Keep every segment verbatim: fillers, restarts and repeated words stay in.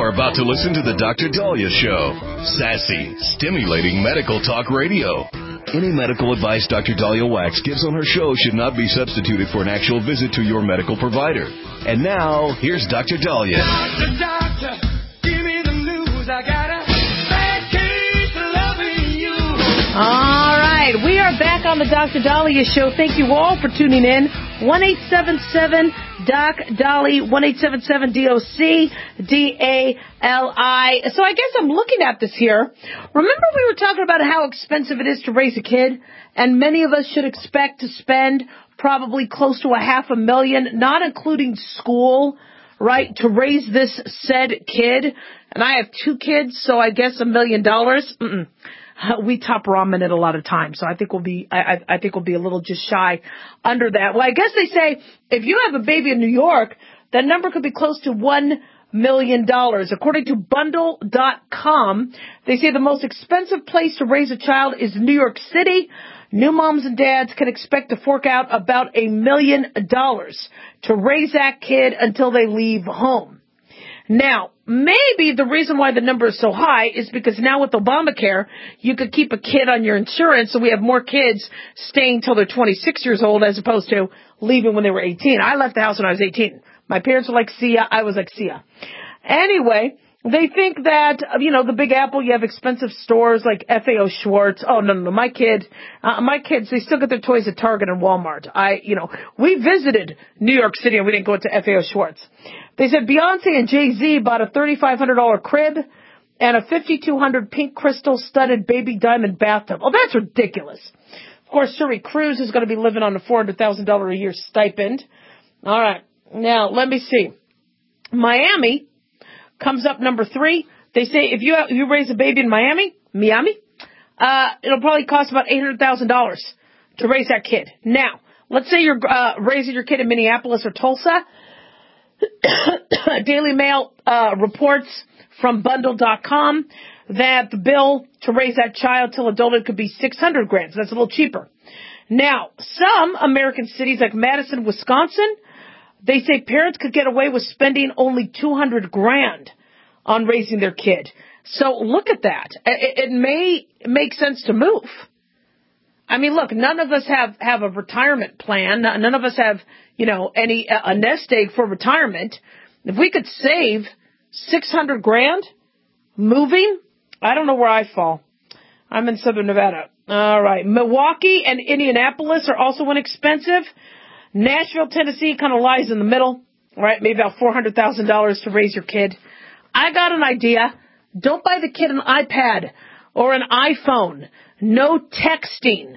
You're about to listen to the Doctor Dahlia Show. Sassy, stimulating medical talk radio. Any medical advice Doctor Dahlia Wax gives on her show should not be substituted for an actual visit to your medical provider. And now, here's Doctor Dahlia. Doctor, doctor, give me the news. I got a bad case of loving you. All right, we are back on the Doctor Dahlia Show. Thank you all for tuning in. one eight seven seven Doc Dolly, one eight seven seven D O C D A L I. So I guess I'm looking at this here. Remember we were talking about how expensive it is to raise a kid? And many of us should expect to spend probably close to a half a million, not including school, right, to raise this said kid. And I have two kids, so I guess a million dollars. Mm-mm. We top ramen it a lot of times, so I think we'll be, I, I think we'll be a little just shy under that. Well, I guess they say if you have a baby in New York, that number could be close to one million dollars. According to bundle dot com, they say the most expensive place to raise a child is New York City. New moms and dads can expect to fork out about a million dollars to raise that kid until they leave home. Now, maybe the reason why the number is so high is because now with Obamacare, you could keep a kid on your insurance, so we have more kids staying till they're twenty-six years old as opposed to leaving when they were eighteen. I left the house when I was eighteen. My parents were like, see ya. I was like, see ya. Anyway, they think that, you know, the Big Apple, you have expensive stores like F A O Schwartz. Oh, no, no, no. My kid, uh, my kids, they still get their toys at Target and Walmart. I, you know, we visited New York City and we didn't go to F A O Schwartz. They said Beyonce and Jay-Z bought a thirty-five hundred dollars crib and a fifty-two hundred dollars pink crystal studded baby diamond bathtub. Oh, that's ridiculous. Of course, Shuri Cruz is going to be living on a four hundred thousand dollars a year stipend. All right. Now, let me see. Miami comes up number three. They say if you, if you raise a baby in Miami, Miami, uh, it'll probably cost about eight hundred thousand dollars to raise that kid. Now, let's say you're uh, raising your kid in Minneapolis or Tulsa. Daily Mail uh, reports from bundle dot com that the bill to raise that child till adulthood could be six hundred grand. So that's a little cheaper. Now, some American cities like Madison, Wisconsin, they say parents could get away with spending only two hundred grand on raising their kid. So look at that. It, it may make sense to move. I mean, look, none of us have, have a retirement plan. None of us have, you know, any, a nest egg for retirement. If we could save six hundred grand moving, I don't know where I fall. I'm in Southern Nevada. All right. Milwaukee and Indianapolis are also inexpensive. Nashville, Tennessee kind of lies in the middle, right? Maybe about four hundred thousand dollars to raise your kid. I got an idea. Don't buy the kid an iPad or an iPhone. No texting.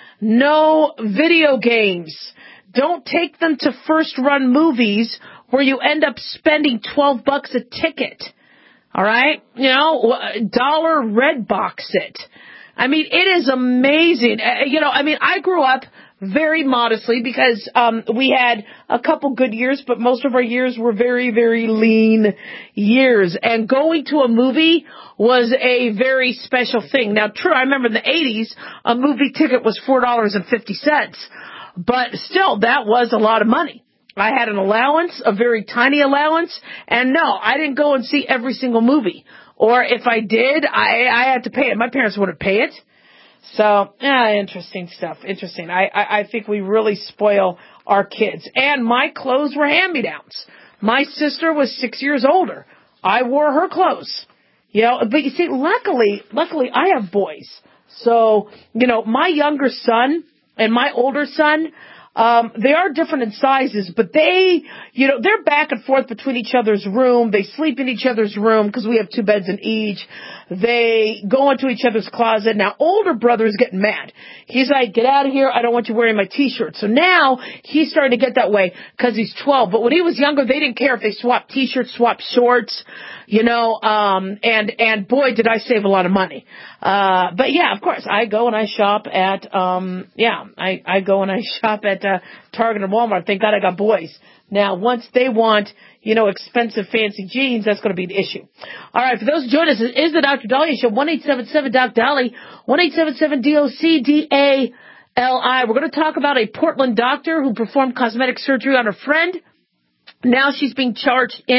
No video games. Don't take them to first run movies where you end up spending twelve bucks a ticket. All right? You know, dollar red box it. I mean, it is amazing. You know, I mean, I grew up very modestly because um we had a couple good years, but most of our years were very, very lean years. And going to a movie was a very special thing. Now, true, I remember in the eighties, a movie ticket was four dollars and fifty cents. But still, that was a lot of money. I had an allowance, a very tiny allowance, and no, I didn't go and see every single movie. Or if I did, I, I had to pay it. My parents wouldn't pay it. So, yeah, interesting stuff. Interesting. I, I, I think we really spoil our kids. And my clothes were hand-me-downs. My sister was six years older. I wore her clothes. You know, but you see, luckily, luckily I have boys. So, you know, my younger son and my older son, um, they are different in sizes, but they, you know, they're back and forth between each other's room. They sleep in each other's room because we have two beds in each. They go into each other's closet. Now, older brother is getting mad. He's like, get out of here. I don't want you wearing my T-shirt. So now he's starting to get that way because he's twelve. But when he was younger, they didn't care if they swapped T-shirts, swapped shorts, you know, um, and, and boy, did I save a lot of money. Uh, but yeah, of course, I go and I shop at, um, yeah, I, I go and I shop at, uh, Target and Walmart. Thank God I got boys. Now, once they want, you know, expensive, fancy jeans, that's going to be the issue. All right, for those who join us, it is the Doctor Dahlia Show, one eight seven seven Doc Dolly, one eight seven seven D O C D A L I. We're going to talk about a Portland doctor who performed cosmetic surgery on her friend. Now she's being charged in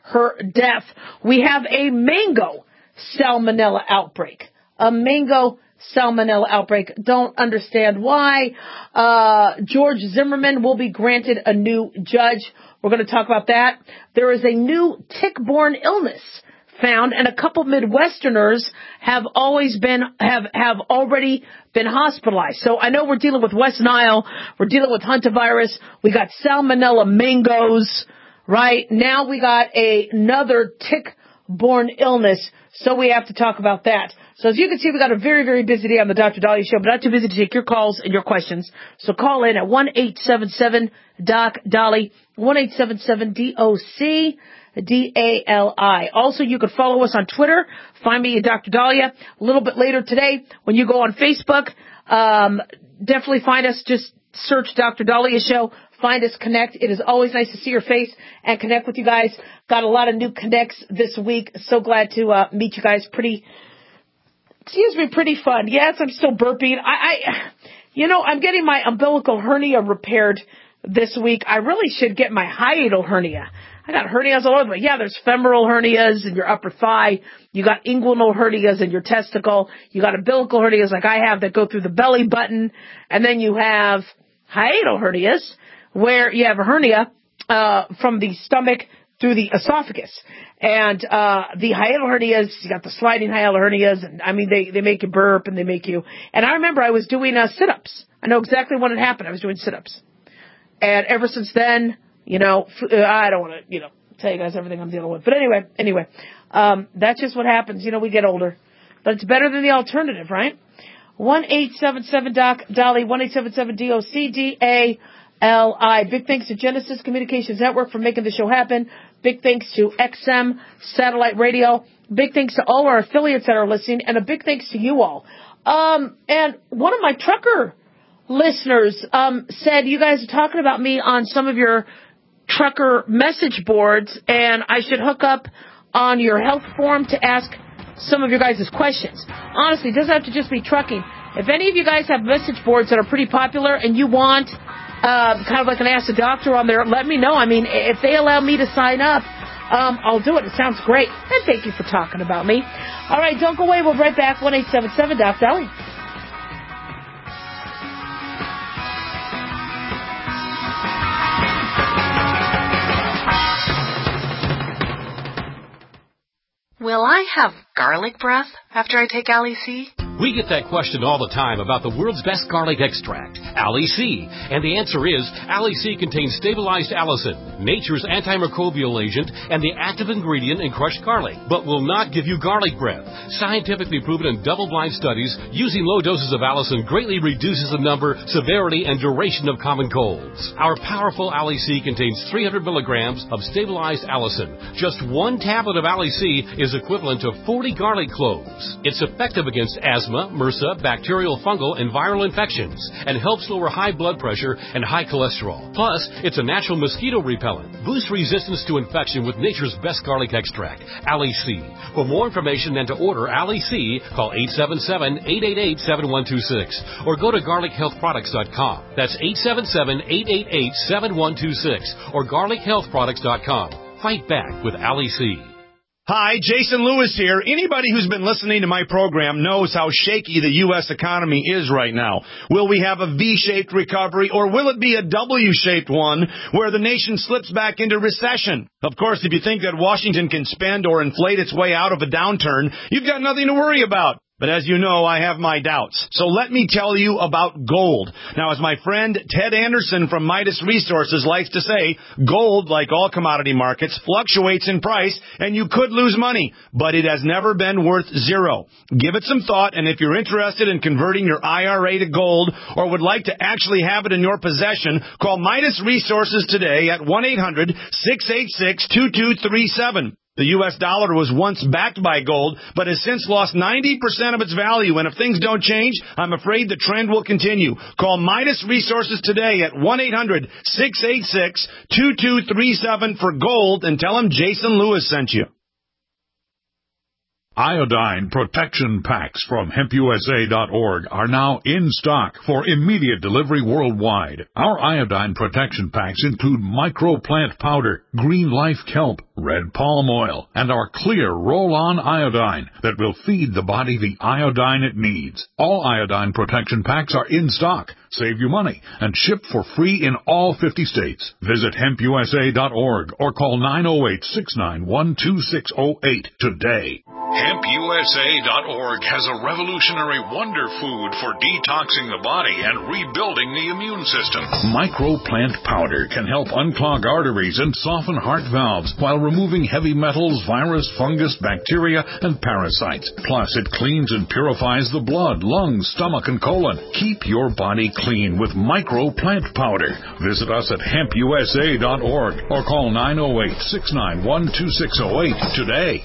her death. We have a mango salmonella outbreak. A mango salmonella outbreak. Don't understand why. Uh, George Zimmerman will be granted a new judge. We're going to talk about that. There is a new tick-borne illness found, and a couple Midwesterners have always been, have, have already been hospitalized. So I know we're dealing with West Nile. We're dealing with hantavirus. We got salmonella mangoes, right? Now we got a, another tick-borne illness. So we have to talk about that. So as you can see, we got a very, very busy day on the Doctor Dahlia Show, but not too busy to take your calls and your questions. So call in at one eight seven seven D O C D A L I, one eight seven seven D O C D A L I. Also, you can follow us on Twitter. Find me at Doctor Dahlia. A little bit later today, when you go on Facebook, um, definitely find us. Just search Doctor Dahlia Show. Find us, connect. It is always nice to see your face and connect with you guys. Got a lot of new connects this week. So glad to uh, meet you guys. Pretty, excuse me, pretty fun. Yes, I'm still burping. I, I, you know, I'm getting my umbilical hernia repaired this week. I really should get my hiatal hernia. I got hernias all over. Yeah, there's femoral hernias in your upper thigh. You got inguinal hernias in your testicle. You got umbilical hernias like I have that go through the belly button. And then you have hiatal hernias where you have a hernia uh from the stomach through the esophagus. And uh the hiatal hernias, you got the sliding hiatal hernias, and I mean, they, they make you burp and they make you... And I remember I was doing uh, sit-ups. I know exactly what had happened. I was doing sit-ups. And ever since then, you know, I don't want to, you know, tell you guys everything I'm dealing with. But anyway, anyway, um, that's just what happens. You know, we get older. But it's better than the alternative, right? one eight seven seven D O C D A L I, one eight seven seven D O C D A L I. Big thanks to Genesis Communications Network for making the show happen. Big thanks to X M Satellite Radio. Big thanks to all our affiliates that are listening. And a big thanks to you all. Um, and one of my trucker listeners um, said you guys are talking about me on some of your trucker message boards, and I should hook up on your health forum to ask some of your guys' questions. Honestly, it doesn't have to just be trucking. If any of you guys have message boards that are pretty popular and you want uh, kind of like an Ask the Doctor on there, let me know. I mean, if they allow me to sign up, um, I'll do it. It sounds great. And thank you for talking about me. All right, don't go away. We'll be right back. one eight seven seven D O C D A L I. Will I have garlic breath after I take Ali-C? We get that question all the time about the world's best garlic extract, Ali-C. And the answer is, Ali-C contains stabilized allicin, nature's antimicrobial agent, and the active ingredient in crushed garlic, but will not give you garlic breath. Scientifically proven in double-blind studies, using low doses of allicin greatly reduces the number, severity, and duration of common colds. Our powerful Ali-C contains three hundred milligrams of stabilized allicin. Just one tablet of Ali-C is equivalent to forty garlic cloves. It's effective against asthma, MRSA, bacterial, fungal, and viral infections, and helps lower high blood pressure and high cholesterol. Plus, it's a natural mosquito repellent. Boost resistance to infection with nature's best garlic extract, Ali-C. For more information and to order Ali-C, call eight seven seven, eight eight eight, seven one two six or go to garlic health products dot com. That's eight seven seven, eight eight eight, seven one two six or garlic health products dot com. Fight back with Ali-C. Hi, Jason Lewis here. Anybody who's been listening to my program knows how shaky the U S economy is right now. Will we have a V-shaped recovery, or will it be a W-shaped one where the nation slips back into recession? Of course, if you think that Washington can spend or inflate its way out of a downturn, you've got nothing to worry about. But as you know, I have my doubts. So let me tell you about gold. Now, as my friend Ted Anderson from Midas Resources likes to say, gold, like all commodity markets, fluctuates in price, and you could lose money, but it has never been worth zero. Give it some thought, and if you're interested in converting your I R A to gold or would like to actually have it in your possession, call Midas Resources today at one eight hundred, six eight six, two two three seven. The U S dollar was once backed by gold, but has since lost ninety percent of its value. And if things don't change, I'm afraid the trend will continue. Call Midas Resources today at one eight hundred, six eight six, two two three seven for gold and tell them Jason Lewis sent you. Iodine protection packs from hemp U S A dot org are now in stock for immediate delivery worldwide. Our iodine protection packs include microplant powder, green life kelp, red palm oil, and our clear roll-on iodine that will feed the body the iodine it needs. All iodine protection packs are in stock, save you money, and ship for free in all fifty states. Visit hemp U S A dot org or call nine oh eight, six nine one, two six oh eight today. hemp U S A dot org has a revolutionary wonder food for detoxing the body and rebuilding the immune system. Microplant powder can help unclog arteries and soften heart valves while removing heavy metals, virus, fungus, bacteria, and parasites. Plus, it cleans and purifies the blood, lungs, stomach, and colon. Keep your body clean with Microplant powder. Visit us at hemp U S A dot org or call nine oh eight, six nine one, two six oh eight today.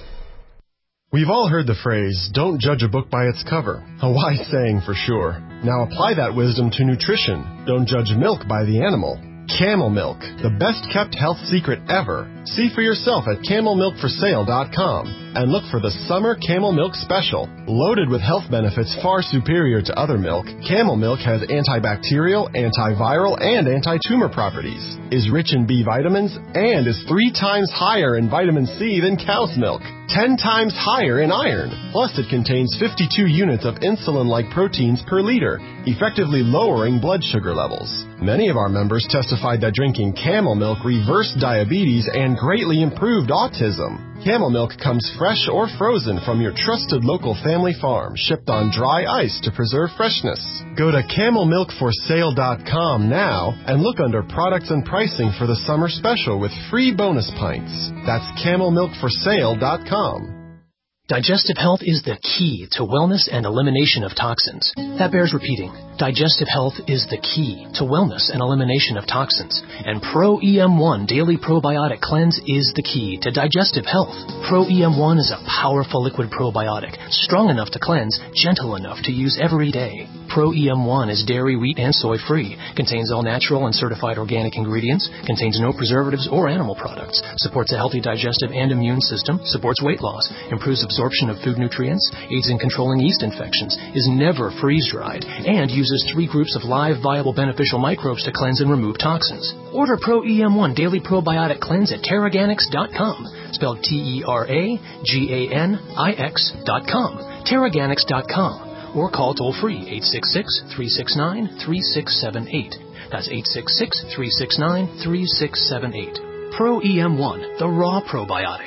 We've all heard the phrase, don't judge a book by its cover. A wise saying for sure. Now apply that wisdom to nutrition. Don't judge milk by the animal. Camel Milk, the best-kept health secret ever. See for yourself at camel milk for sale dot com and look for the Summer Camel Milk Special. Loaded with health benefits far superior to other milk, Camel Milk has antibacterial, antiviral, and anti-tumor properties, is rich in B vitamins, and is three times higher in vitamin C than cow's milk, ten times higher in iron. Plus, it contains fifty-two units of insulin-like proteins per liter, effectively lowering blood sugar levels. Many of our members testified that drinking Camel Milk reversed diabetes and greatly improved autism. Camel Milk comes fresh or frozen from your trusted local family farm, shipped on dry ice to preserve freshness. Go to camel milk for sale dot com now and look under products and pricing for the summer special with free bonus pints. That's camel milk for sale dot com. Digestive health is the key to wellness and elimination of toxins. That bears repeating. Digestive health is the key to wellness and elimination of toxins. And Pro E M one Daily Probiotic Cleanse is the key to digestive health. Pro E M one is a powerful liquid probiotic, strong enough to cleanse, gentle enough to use every day. Pro E M one is dairy, wheat, and soy-free, contains all natural and certified organic ingredients, contains no preservatives or animal products, supports a healthy digestive and immune system, supports weight loss, improves absorption of food nutrients, aids in controlling yeast infections, is never freeze-dried, and uses three groups of live, viable, beneficial microbes to cleanse and remove toxins. Order Pro E M one Daily Probiotic Cleanse at Teraganix dot com, spelled T E R A G A N I X dot com, Teraganix dot com, or call toll-free eight six six, three six nine, three six seven eight. That's eight six six, three six nine, three six seven eight. Pro E M one, the raw probiotic.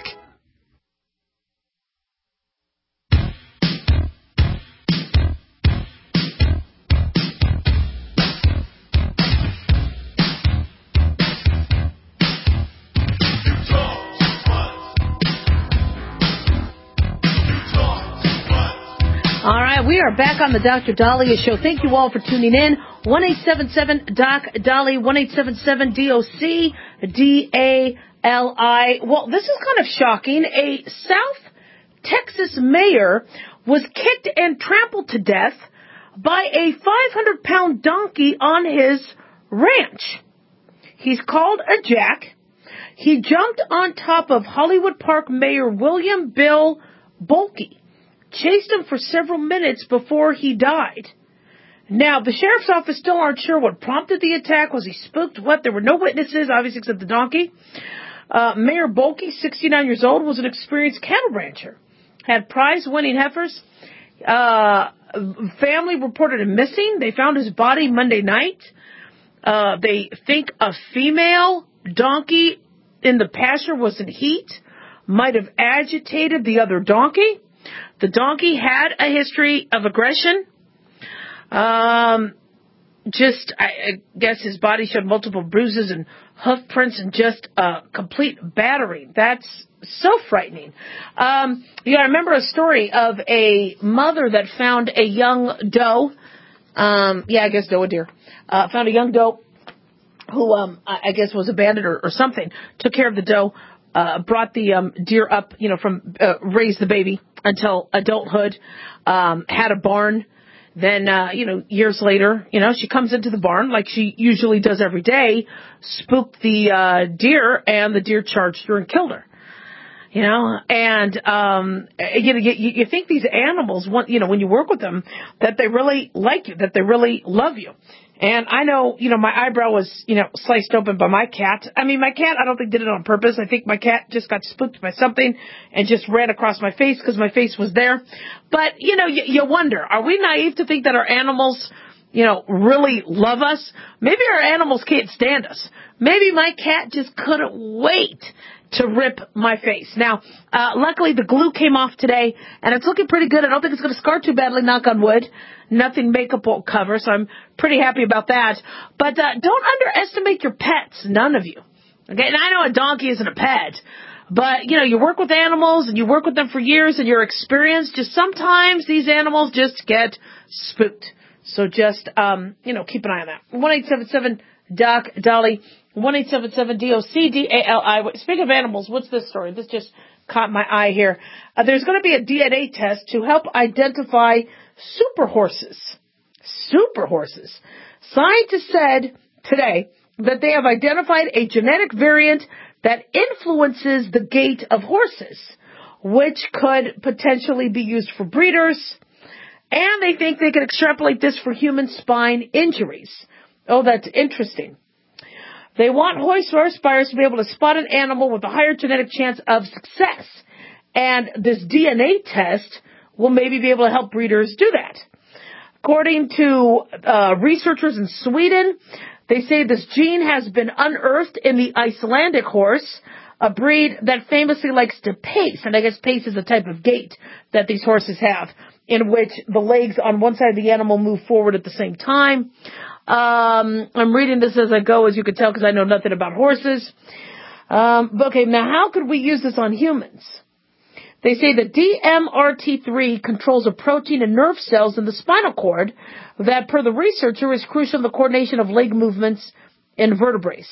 All right, we are back on the Doctor Dahlia Show. Thank you all for tuning in. one eight seven seven D O C Dali, one eight seven seven D O C D A L I. Well, this is kind of shocking. A South Texas mayor was kicked and trampled to death by a five hundred pound donkey on his ranch. He's called a jack. He jumped on top of Hollywood Park Mayor William Bill Bolke, chased him for several minutes before he died. Now, the sheriff's office still aren't sure what prompted the attack. Was he spooked? What? There were no witnesses, obviously, except the donkey. Uh, Mayor Bolke, sixty-nine years old, was an experienced cattle rancher. Had prize-winning heifers. Uh, family reported him missing. They found his body Monday night. Uh, they think a female donkey in the pasture was in heat, might have agitated the other donkey. The donkey had a history of aggression. Um, just, I, I guess his body showed multiple bruises and hoof prints and just a complete battering. That's so frightening. Um, you gotta remember a story of a mother that found a young doe. Um, yeah, I guess doe a deer. Uh, found a young doe who, um, I guess was abandoned or, or something. Took care of the doe. Uh, brought the um, deer up, you know, from uh, raised the baby until adulthood, um, had a barn. Then, uh, you know, years later, you know, she comes into the barn like she usually does every day, spooked the uh, deer, and the deer charged her and killed her. You know, and um, you know, you, you think these animals want, you know, when you work with them, that they really like you, that they really love you. And I know, you know, my eyebrow was, you know, sliced open by my cat. I mean, my cat, I don't think did it on purpose. I think my cat just got spooked by something and just ran across my face because my face was there. But, you know, you, you wonder, are we naive to think that our animals, you know, really love us? Maybe our animals can't stand us. Maybe my cat just couldn't wait to rip my face. Now, uh, luckily the glue came off today, and it's looking pretty good. I don't think it's going to scar too badly, knock on wood. Nothing makeup won't cover, so I'm pretty happy about that. But uh, don't underestimate your pets, none of you. Okay, and I know a donkey isn't a pet, but, you know, you work with animals, and you work with them for years, and you're experienced. Just sometimes these animals just get spooked. So just, um, you know, keep an eye on that. one eight seven seven Doc Dolly. one eight seven seven D O C D A L I. Speaking of animals, what's this story? This just caught my eye here. Uh, there's going to be a D N A test to help identify super horses. Super horses. Scientists said today that they have identified a genetic variant that influences the gait of horses, which could potentially be used for breeders. And they think they can extrapolate this for human spine injuries. Oh, that's interesting. They want horse buyers to be able to spot an animal with a higher genetic chance of success. And this D N A test will maybe be able to help breeders do that. According to uh, researchers in Sweden, they say this gene has been unearthed in the Icelandic horse, a breed that famously likes to pace. And I guess pace is a type of gait that these horses have, in which the legs on one side of the animal move forward at the same time. Um, I'm reading this as I go, as you can tell, because I know nothing about horses. Um, okay, now how could we use this on humans? They say that D M R T three controls a protein in nerve cells in the spinal cord that, per the researcher, is crucial in the coordination of leg movements in vertebrates.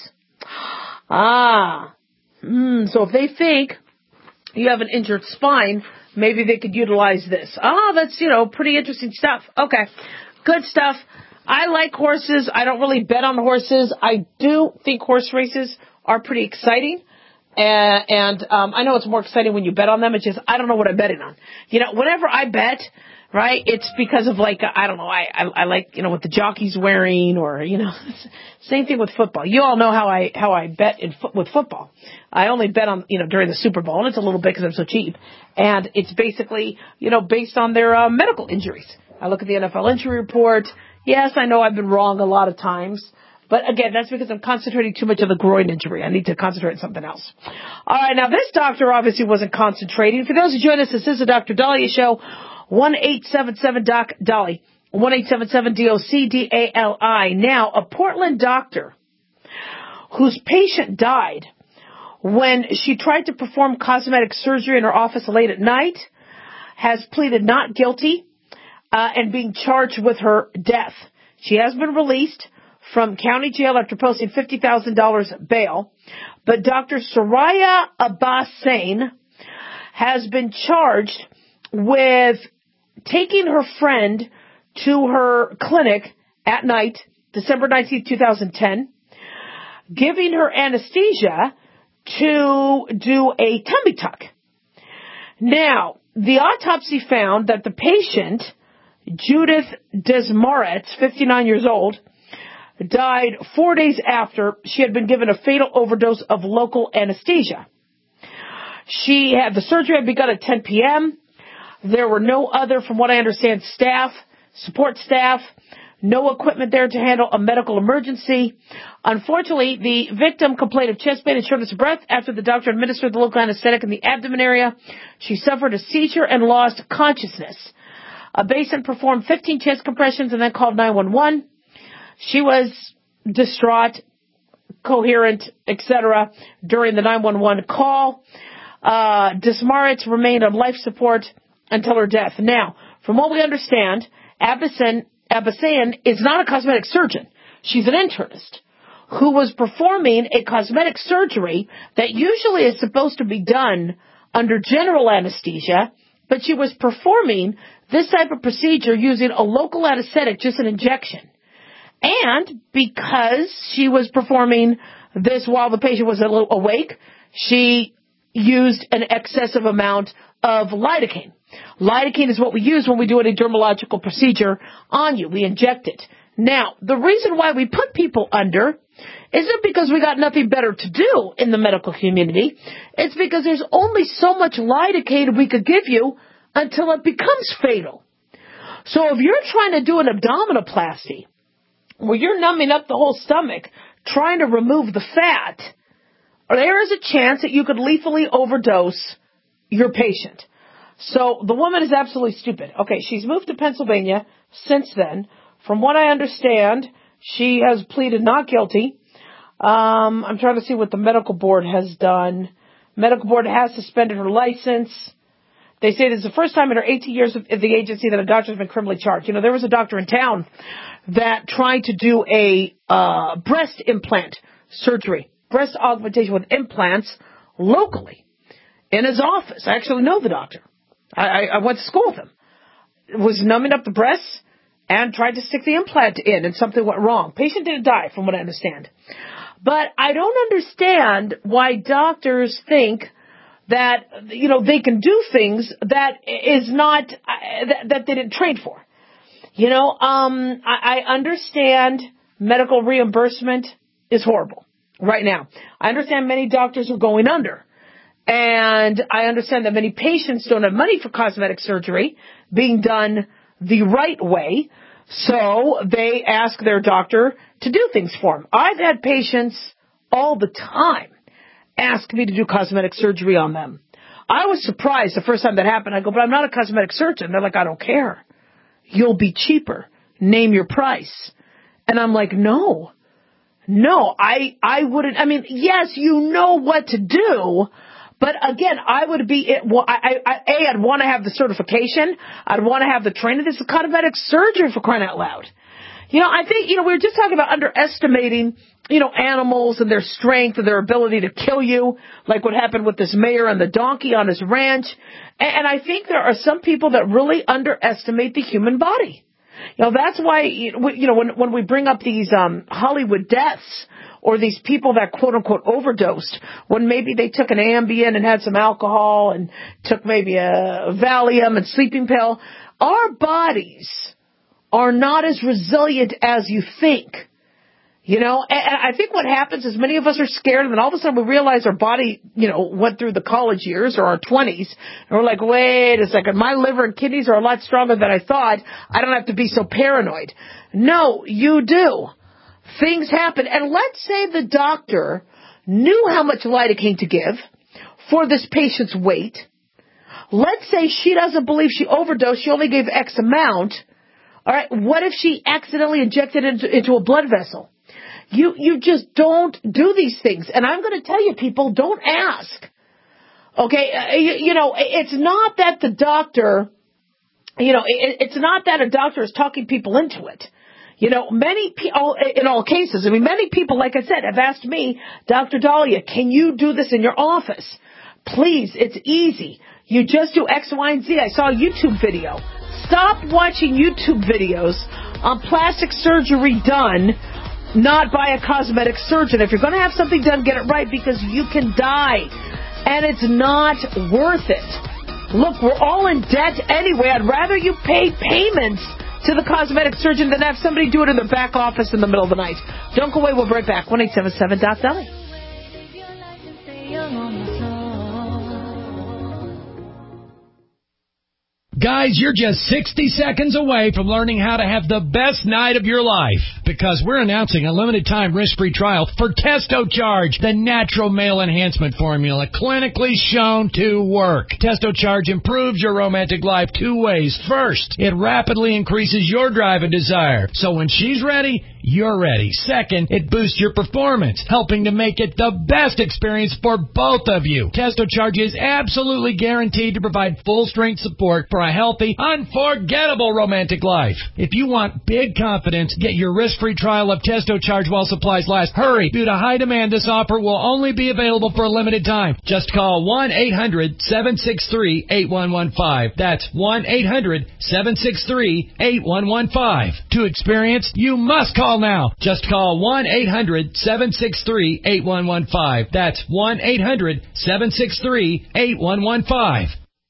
Ah, mm, so if they think you have an injured spine, maybe they could utilize this. Ah, that's, you know, pretty interesting stuff. Okay, good stuff. I like horses. I don't really bet on horses. I do think horse races are pretty exciting. And, and um, I know it's more exciting when you bet on them. It's just, I don't know what I'm betting on. You know, whenever I bet, right, it's because of like, I don't know, I, I, I like, you know, what the jockey's wearing, or, you know, same thing with football. You all know how I, how I bet in fo- with football. I only bet on, you know, during the Super Bowl, and it's a little bit because I'm so cheap. And it's basically, you know, based on their uh, medical injuries. I look at the N F L injury report. Yes, I know I've been wrong a lot of times. But again, that's because I'm concentrating too much on the groin injury. I need to concentrate on something else. All right, now this doctor obviously wasn't concentrating. For those who join us, this is the Doctor Dahlia Show. one eight seven seven Doc Dolly. one eight seven seven D O C D A L I. Now, a Portland doctor whose patient died when she tried to perform cosmetic surgery in her office late at night has pleaded not guilty uh, and being charged with her death. She has been released from county jail after posting fifty thousand dollars bail. But Doctor Soraya Abbasain has been charged with taking her friend to her clinic at night, December nineteenth, twenty ten, giving her anesthesia to do a tummy tuck. Now, the autopsy found that the patient, Judith Desmaretz, fifty-nine years old, died four days after she had been given a fatal overdose of local anesthesia. She had, the surgery had begun at ten p.m. There were no other, from what I understand, staff, support staff, no equipment there to handle a medical emergency. Unfortunately, the victim complained of chest pain and shortness of breath after the doctor administered the local anesthetic in the abdomen area. She suffered a seizure and lost consciousness. A patient performed fifteen chest compressions and then called nine one one. She was distraught, coherent, et cetera during the nine one one call. Uh, Desmaretz remained on life support until her death. Now, from what we understand, Abbasain, Abbasain is not a cosmetic surgeon. She's an internist who was performing a cosmetic surgery that usually is supposed to be done under general anesthesia, but she was performing this type of procedure using a local anesthetic, just an injection. And because she was performing this while the patient was a little awake, she used an excessive amount of lidocaine. Lidocaine is what we use when we do any dermatological procedure on you. We inject it. Now, the reason why we put people under isn't because we got nothing better to do in the medical community. It's because there's only so much lidocaine we could give you until it becomes fatal. So if you're trying to do an abdominoplasty, where you're numbing up the whole stomach, trying to remove the fat, there is a chance that you could lethally overdose your patient. So the woman is absolutely stupid. Okay, she's moved to Pennsylvania since then. From what I understand, she has pleaded not guilty. Um, I'm trying to see what the medical board has done. Medical board has suspended her license. They say this is the first time in her eighteen years of the agency that a doctor has been criminally charged. You know, there was a doctor in town that tried to do a uh, breast implant surgery, breast augmentation with implants locally in his office. I actually know the doctor. I, I, I went to school with him. Was numbing up the breasts and tried to stick the implant in, and something went wrong. Patient didn't die, from what I understand. But I don't understand why doctors think that, you know, they can do things that is not, uh, that, that they didn't train for. You know, um, I, I understand medical reimbursement is horrible right now. I understand many doctors are going under. And I understand that many patients don't have money for cosmetic surgery being done the right way, so they ask their doctor to do things for them. I've had patients all the time ask me to do cosmetic surgery on them. I was surprised the first time that happened. I go, but I'm not a cosmetic surgeon. They're like, I don't care. You'll be cheaper. Name your price. And I'm like, no, no, I, I wouldn't. I mean, yes, you know what to do. But again, I would be, well, I, I, A, I'd want to have the certification. I'd want to have the training. This is cosmetic surgery, for crying out loud. You know, I think, you know, we were just talking about underestimating, you know, animals and their strength and their ability to kill you, like what happened with this mayor and the donkey on his ranch. And, and I think there are some people that really underestimate the human body. You know, that's why, you know, when, when we bring up these um, Hollywood deaths, or these people that quote-unquote overdosed, when maybe they took an Ambien and had some alcohol and took maybe a Valium and sleeping pill. Our bodies are not as resilient as you think. You know, and I think what happens is many of us are scared, and then all of a sudden we realize our body, you know, went through the college years or our twenties, and we're like, wait a second, my liver and kidneys are a lot stronger than I thought. I don't have to be so paranoid. No, you do. Things happen. And let's say the doctor knew how much lidocaine to give for this patient's weight. Let's say she doesn't believe she overdosed. She only gave X amount. All right. What if she accidentally injected it into, into a blood vessel? You, you just don't do these things. And I'm going to tell you, people, don't ask. Okay. Uh, you, you know, it's not that the doctor, you know, it, it's not that a doctor is talking people into it. You know, many people, in all cases, I mean, many people, like I said, have asked me, Doctor Dahlia, can you do this in your office? Please, it's easy. You just do X, Y, and Z. I saw a YouTube video. Stop watching YouTube videos on plastic surgery done not by a cosmetic surgeon. If you're going to have something done, get it right, because you can die, and it's not worth it. Look, we're all in debt anyway. I'd rather you pay payments to the cosmetic surgeon than have somebody do it in the back office in the middle of the night. Don't go away. We'll be right back. one eight seven seven dot Deli. Guys, you're just sixty seconds away from learning how to have the best night of your life, because we're announcing a limited-time risk-free trial for TestoCharge, the natural male enhancement formula, clinically shown to work. TestoCharge improves your romantic life two ways. First, it rapidly increases your drive and desire, so when she's ready, you're ready. Second, it boosts your performance, helping to make it the best experience for both of you. TestoCharge is absolutely guaranteed to provide full-strength support for a healthy, unforgettable romantic life. If you want big confidence, get your risk risk-free trial of Testo Charge while supplies last. Hurry! Due to high demand, this offer will only be available for a limited time. Just call one eight hundred seven six three eight one one five. That's one eight hundred seven six three eight one one five. Too experienced? You must call now. Just call one eight hundred seven six three eight one one five. That's one eight hundred seven six three eight one one five.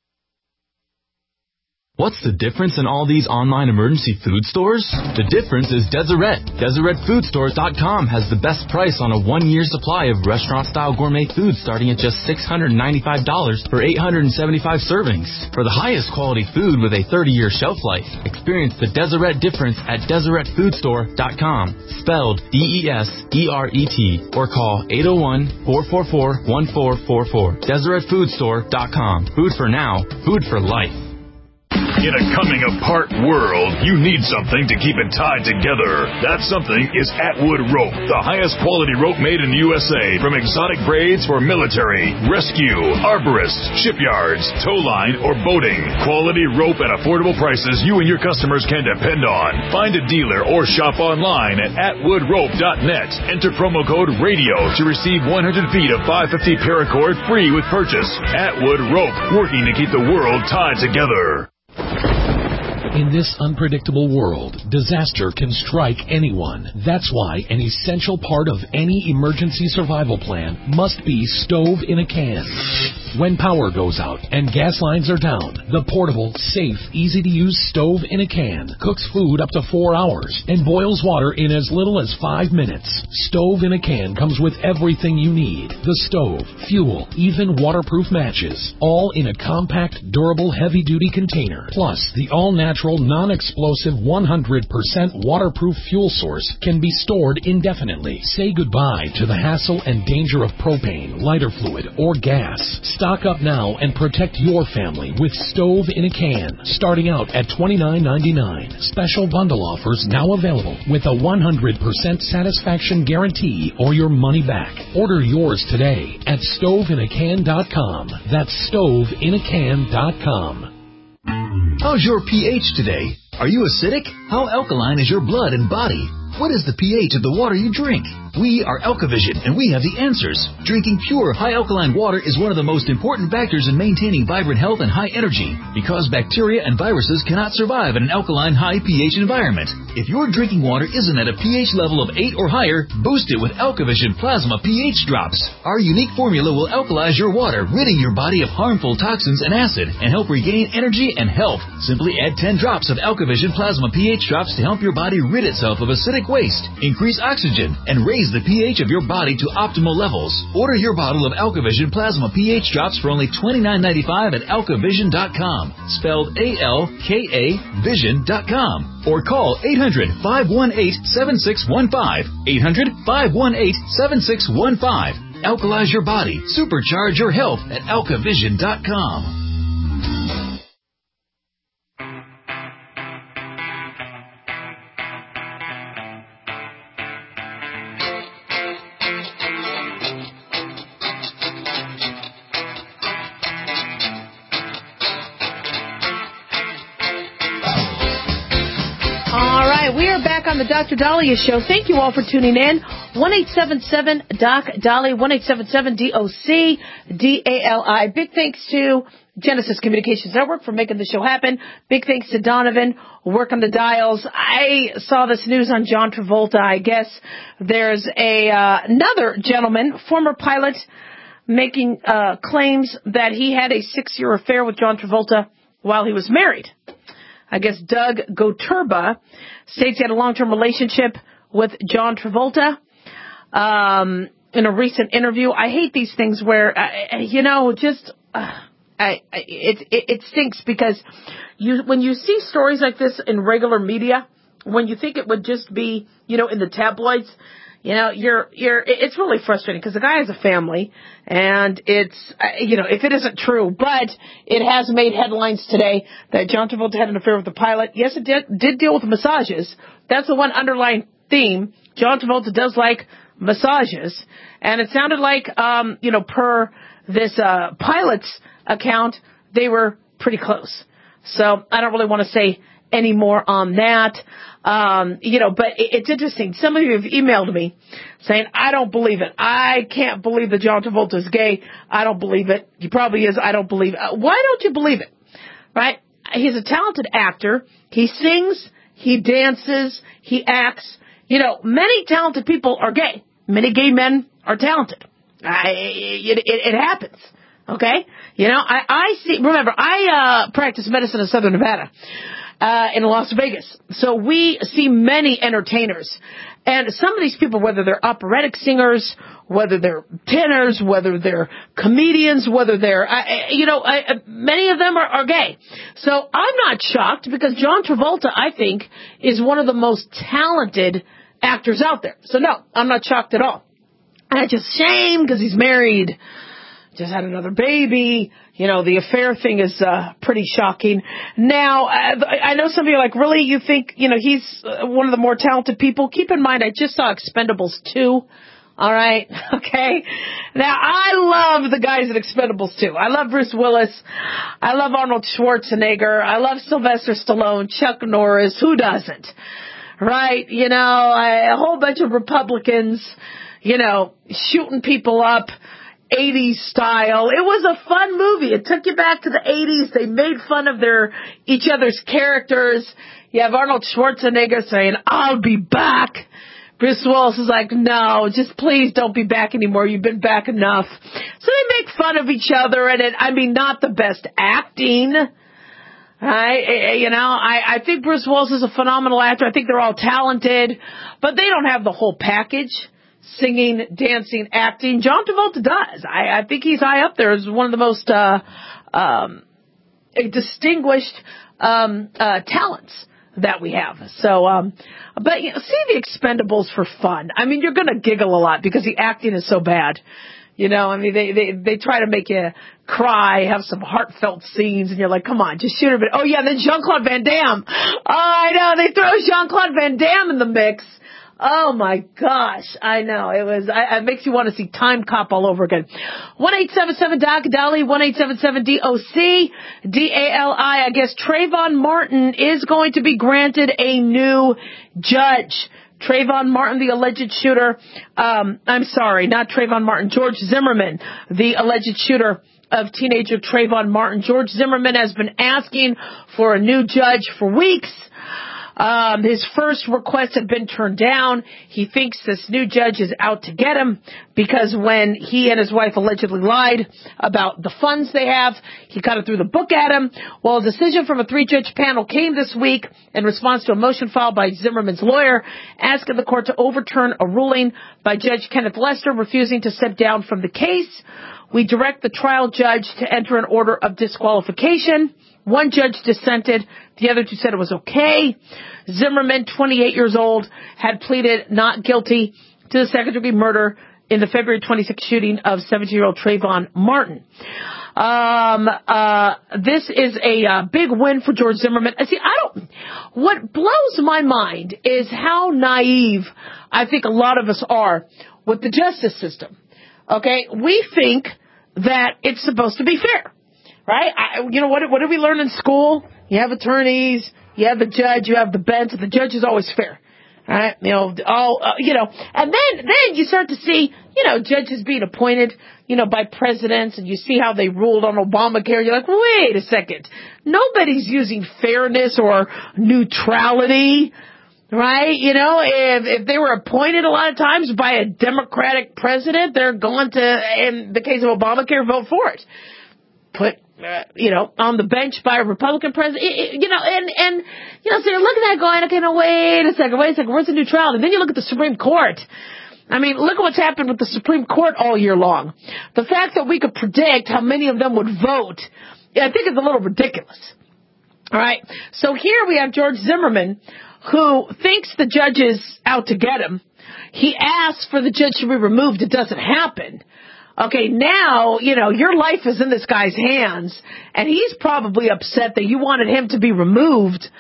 What's the difference in all these online emergency food stores? The difference is Deseret. Deseret Food Stores dot com has the best price on a one-year supply of restaurant-style gourmet food starting at just six hundred ninety-five dollars for eight hundred seventy-five servings. For the highest quality food with a thirty-year shelf life, experience the Deseret difference at Deseret Food Store dot com, spelled D E S E R E T, or call eight oh one, four four four, one four four four. Deseret Food Store dot com. Food for now, food for life. In a coming-apart world, you need something to keep it tied together. That something is Atwood Rope, the highest quality rope made in the U S A. From exotic braids for military, rescue, arborists, shipyards, tow line, or boating. Quality rope at affordable prices you and your customers can depend on. Find a dealer or shop online at atwood rope dot net. Enter promo code RADIO to receive one hundred feet of five fifty paracord free with purchase. Atwood Rope, working to keep the world tied together. In this unpredictable world, disaster can strike anyone. That's why an essential part of any emergency survival plan must be stove in a can. When power goes out and gas lines are down, the portable, safe, easy-to-use stove in a can cooks food up to four hours and boils water in as little as five minutes. Stove in a can comes with everything you need. The stove, fuel, even waterproof matches, all in a compact, durable, heavy-duty container. Plus, the all-natural, non-explosive, one hundred percent waterproof fuel source can be stored indefinitely. Say goodbye to the hassle and danger of propane, lighter fluid, or gas. Stock up now and protect your family with stove in a can, starting out at twenty-nine ninety-nine. Special bundle offers now available with a one hundred percent satisfaction guarantee or your money back. Order yours today at stove in a can dot com. That's stove in a can dot com. How's your pH today? Are you acidic? How alkaline is your blood and body? What is the pH of the water you drink? We are Alkavision, and we have the answers. Drinking pure, high-alkaline water is one of the most important factors in maintaining vibrant health and high energy, because bacteria and viruses cannot survive in an alkaline, high pH environment. If your drinking water isn't at a pH level of eight or higher, boost it with Alkavision Plasma pH Drops. Our unique formula will alkalize your water, ridding your body of harmful toxins and acid, and help regain energy and health. Simply add ten drops of Alkavision Plasma pH Drops to help your body rid itself of acidic waste, increase oxygen, and raise the pH of your body to optimal levels. Order your bottle of Alkavision Plasma pH Drops for only twenty-nine ninety-five at alkavision dot com, spelled A L K A vision dot com, or call eight hundred, five one eight, seven six one five, eight hundred, five one eight, seven six one five. Alkalize your body, supercharge your health at alkavision dot com. On the Doctor Dahlia Show. Thank you all for tuning in. one eight seven seven D O C Dahlia, one eight seven seven D O C D A L I. Big thanks to Genesis Communications Network for making the show happen. Big thanks to Donovan, work on the dials. I saw this news on John Travolta. I guess there's a uh, another gentleman, former pilot, making uh, claims that he had a six-year affair with John Travolta while he was married. I guess Doug Goturba states he had a long-term relationship with John Travolta. Um, in a recent interview, I hate these things where, uh, you know, just uh, I, I, it, it it stinks because you when you see stories like this in regular media, when you think it would just be, you know, in the tabloids, you know, you're you're it's really frustrating because the guy has a family, and it's, you know, if it isn't true, but it has made headlines today that John Travolta had an affair with the pilot. Yes, it did did deal with massages. That's the one underlying theme. John Travolta does like massages, and it sounded like, um, you know, per this uh, pilot's account, they were pretty close. So I don't really want to say anymore on that. Um, you know, but it, it's interesting. Some of you have emailed me saying, I don't believe it. I can't believe that John Travolta is gay. I don't believe it. He probably is. I don't believe it. Uh, why don't you believe it? Right? He's a talented actor. He sings. He dances. He acts. You know, many talented people are gay. Many gay men are talented. I, it, it, it happens. Okay? You know, I, I see, remember, I, uh, practice medicine in Southern Nevada, uh, in Las Vegas. So we see many entertainers. And some of these people, whether they're operatic singers, whether they're tenors, whether they're comedians, whether they're, I, you know, I, many of them are, are gay. So I'm not shocked because John Travolta, I think, is one of the most talented actors out there. So no, I'm not shocked at all. And it's just shame because he's married, just had another baby. You know, the affair thing is uh, pretty shocking. Now, uh, I know some of you are like, really? You think, you know, he's uh, one of the more talented people? Keep in mind, I just saw Expendables two. All right. Okay. Now, I love the guys at Expendables two. I love Bruce Willis. I love Arnold Schwarzenegger. I love Sylvester Stallone, Chuck Norris. Who doesn't? Right? You know, I, a whole bunch of Republicans, you know, shooting people up. eighties style. It was a fun movie. It took you back to the eighties. They made fun of their each other's characters. You have Arnold Schwarzenegger saying, I'll be back. Bruce Willis is like, no, just please don't be back anymore. You've been back enough. So they make fun of each other, and it, I mean, not the best acting. I, you know, I, I think Bruce Willis is a phenomenal actor. I think they're all talented, but they don't have the whole package. Singing, dancing, acting. John Travolta does. I, I think he's high up there as one of the most uh, um, distinguished um, uh, talents that we have. So, um, but you know, see the Expendables for fun. I mean, you're going to giggle a lot because the acting is so bad. You know, I mean, they, they, they try to make you cry, have some heartfelt scenes, and you're like, come on, just shoot her. But, oh, yeah, then Jean-Claude Van Damme. Oh, I know, they throw Jean-Claude Van Damme in the mix. Oh, my gosh. I know. It was, I, it makes you want to see Time Cop all over again. one eight seven seven D O C, Dolly, one eight seven seven D O C, D A L I. I guess Trayvon Martin is going to be granted a new judge. Trayvon Martin, the alleged shooter, um, I'm sorry, not Trayvon Martin, George Zimmerman, the alleged shooter of teenager Trayvon Martin. George Zimmerman has been asking for a new judge for weeks. Um, his first request had been turned down. He thinks this new judge is out to get him because when he and his wife allegedly lied about the funds they have, he kind of threw the book at him. Well, a decision from a three-judge panel came this week in response to a motion filed by Zimmerman's lawyer asking the court to overturn a ruling by Judge Kenneth Lester refusing to step down from the case. We direct the trial judge to enter an order of disqualification. One judge dissented. The other two said it was okay. Zimmerman, twenty-eight years old, had pleaded not guilty to the second-degree murder in the February twenty-sixth shooting of seventeen-year-old Trayvon Martin. Um, uh, this is a uh, big win for George Zimmerman. See, I don't, what blows my mind is how naive I think a lot of us are with the justice system. Okay? We think that it's supposed to be fair. Right? I, you know, what, what did we learn in school? You have attorneys, you have the judge, you have the bench, and the judge is always fair. Right? You know, all, uh, you know, and then, then you start to see, you know, judges being appointed, you know, by presidents, and you see how they ruled on Obamacare. You're like, wait a second. Nobody's using fairness or neutrality. Right? You know, if, if they were appointed a lot of times by a Democratic president, they're going to, in the case of Obamacare, vote for it. Put, uh, you know, on the bench by a Republican president, you know, and, and, you know, so you're looking at it going, okay, no, wait a second, wait a second, where's the neutrality? And then you look at the Supreme Court. I mean, look at what's happened with the Supreme Court all year long. The fact that we could predict how many of them would vote, I think is a little ridiculous. All right. So here we have George Zimmerman, who thinks the judge is out to get him. He asks for the judge to be removed. It doesn't happen. Okay, now, you know, your life is in this guy's hands, and he's probably upset that you wanted him to be removed.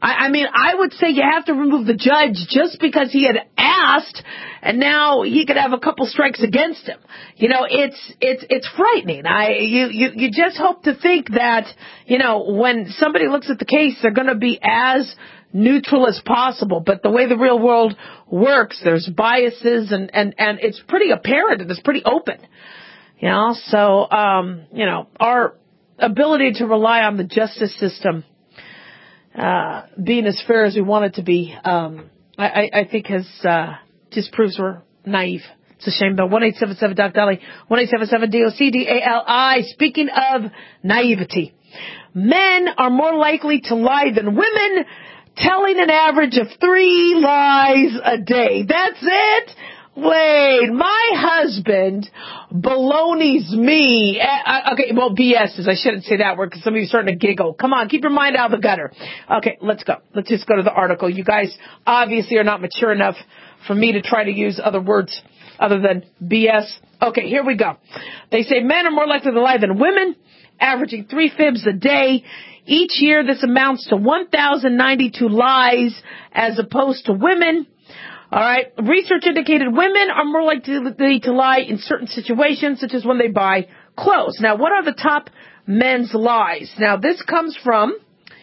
I, I mean, I would say you have to remove the judge just because he had asked, and now he could have a couple strikes against him. You know, it's it's it's frightening. I you you you just hope to think that, you know, when somebody looks at the case, they're going to be as neutral as possible. But the way the real world works, there's biases, and and and it's pretty apparent and it's pretty open. You know, so um, you know, our ability to rely on the justice system uh, being as fair as we want it to be, um, I, I think has uh, just proves we're naive. It's a shame, though. one eight seven seven Doc Dali, one eight seven seven D O C D A L I. Speaking of naivety, men are more likely to lie than women, telling an average of three lies a day. That's it? Wait, my husband baloney's me. Uh, okay, well, B S is. I shouldn't say that word because some of you are starting to giggle. Come on, keep your mind out of the gutter. Okay, let's go. Let's just go to the article. You guys obviously are not mature enough for me to try to use other words other than B S. Okay, here we go. They say men are more likely to lie than women, averaging three fibs a day. Each year, this amounts to one thousand ninety-two lies as opposed to women. All right. Research indicated women are more likely to lie in certain situations, such as when they buy clothes. Now, what are the top men's lies? Now, this comes from